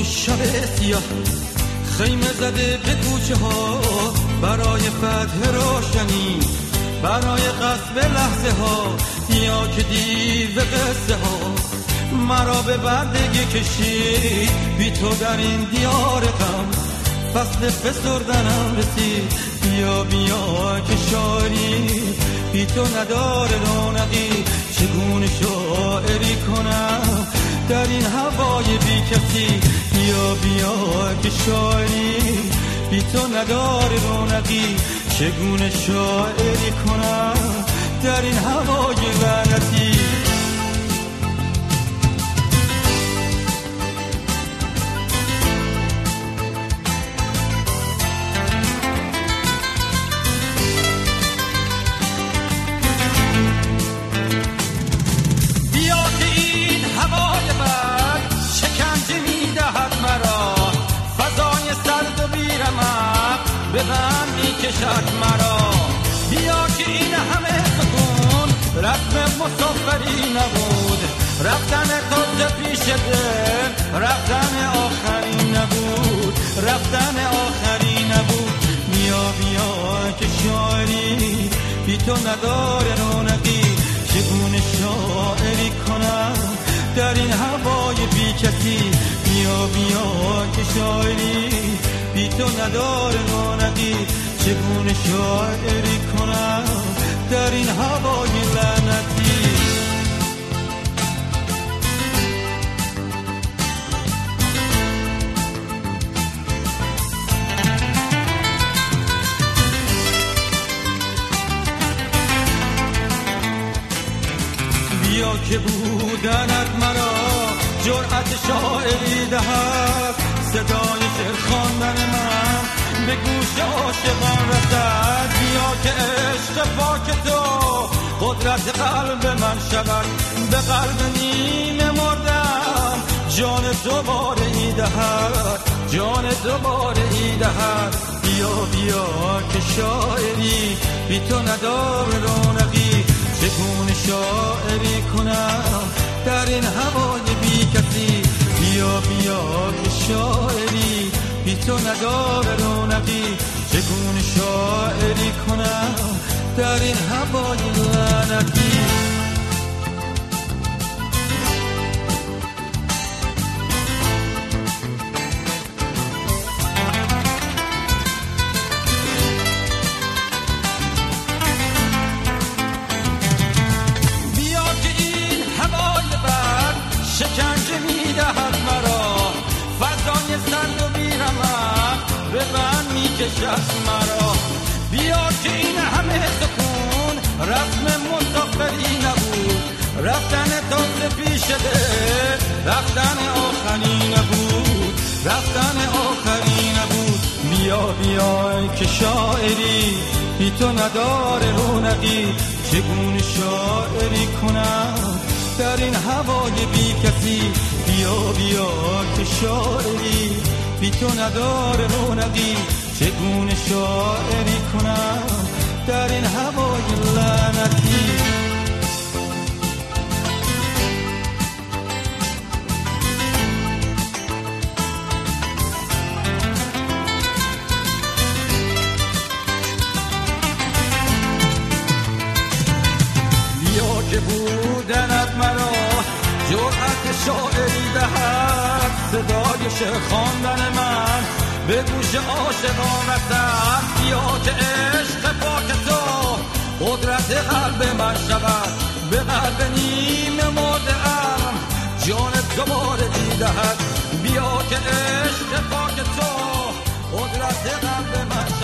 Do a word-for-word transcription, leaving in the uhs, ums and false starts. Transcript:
شب سیاه خیمه زده به کوچه ها برای فتح روشنی، برای قصب لحظه ها یا که دیو قصه ها. مرا به بردگی کشید بی تو در این دیار غم، فصل فسردنم رسید. بیا بیا که شاعری بی تو نداره رونقی، چگونه شاعری کنم در این هوای بی کسی. بیا بیا که شاعری بی تو نداره رونقی، چگونه شاعری کنم در این هوای لعنتی. به غم میکشد مرا، بیا که این همه سکون رسم مسافری نبود. رفتن تازه پیش دل رفتن آخری نبود، رفتن آخری نبود. بیا بیا که شاعری بی تو نداره رونقی، چگونه شاعری کنم در این هوای بی کسی. بیا بیا که شاعری بی تو نداره رونقی، چگونه شاعری کنم در این هوای لعنتی. بیا که بودنت مرا جرأت شاعری دهد، صدای شعر خواندن من به گوش عاشقان رسد. بیا که عشق پاک تو قدرت قلب من شود، به قلب نیمه مردم جان دوباره ای دهد، جان دوباره ای دهد. بیا بیا که شاعری بی تو نداره رونقی، چگونه شاعری کنم در این هوای بی کسی. بیا بیا که شاعری بی تو نداره رونقی، چگونه شاعری کنم در این هوای لعنتی. بیا که این هوای بد شکنجه میدهد مرا، فضای سرد و بیرمق به من میکشد مرا. بیا که این همه سکون رسم مسافری نبود، رفتن تازه پیش دل رفتن آخری نبود، رفتن آخری نبود. بیا بیا که شاعری بی تو نداره رونقی، چگونه شاعری کنم در این هوای بی کسی. بیا بیا که شاعری بی تو نداره رونقی، چگونه شاعری کنم در این هوای لعنتی. بیا که بودنت مرا جرأت شاعری دهد، صدای شعر خواندن من به گوش عاشقان رسد. بیا که عشق پاک تو قدرت قلب من شود، به قلب نیمه مرده ام جان دوباره دیدهد. بیا که عشق پاک تو قدرت قلب من